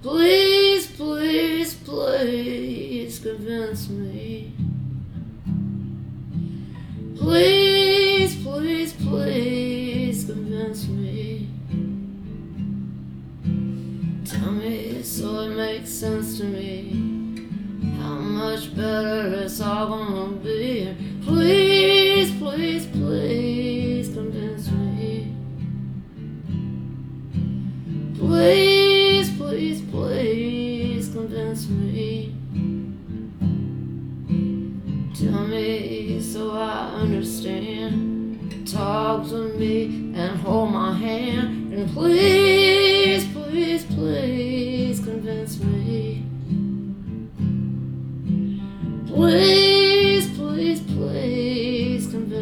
Please, please, please convince me. Please, please, please convince me. Tell me so it makes sense to me how much better it's all gonna be. Please, please, please convince me. Please, please, please convince me. Tell me so I understand. Talk to me and hold my hand. And please, please, please convince me. Please.